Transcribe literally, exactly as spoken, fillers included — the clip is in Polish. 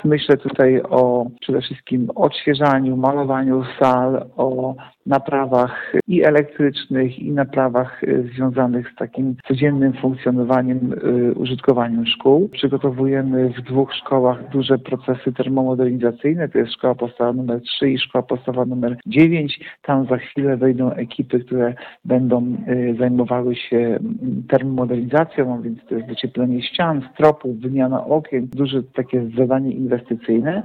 Myślę tutaj o przede wszystkim odświeżaniu, malowaniu sal, o naprawach i elektrycznych, i naprawach związanych z takim codziennym funkcjonowaniem, użytkowaniem szkół. Przygotowujemy w dwóch szkołach duże procesy termomodernizacyjne. To jest szkoła podstawowa numer trzy i szkoła podstawowa numer dziewięć. Tam za chwilę wejdą ekipy, które będą zajmowały się termomodernizacją, a więc to jest docieplenie ścian, stropów, wymiana okien, duże takie zadanie inwestycyjne.